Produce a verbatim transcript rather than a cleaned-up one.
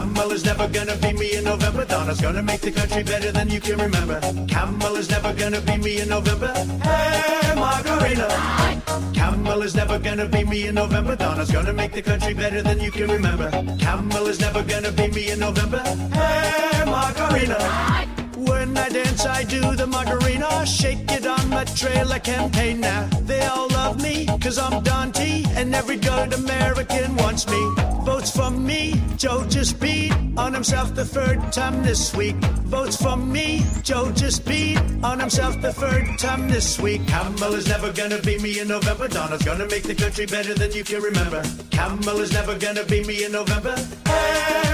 Camel is never gonna beat me in November. Donna's gonna make the country better than you can remember. Camel is never gonna beat me in November. Hey, Macarena. Camel is never gonna beat me in November. Donna's gonna make the country better than you can remember. Camel is never gonna beat me in November. Hey, Macarena. When I dance, I do the Macarena. Shake it on my trailer campaign now. They all love me, cause I'm Dante, and every good American wants me. Votes for me, Joe just beat on himself the third time this week. Votes for me, Joe just beat on himself the third time this week. Camel is never gonna beat me in November. Donna's gonna make the country better than you can remember. Camel is never gonna beat me in November. Hey!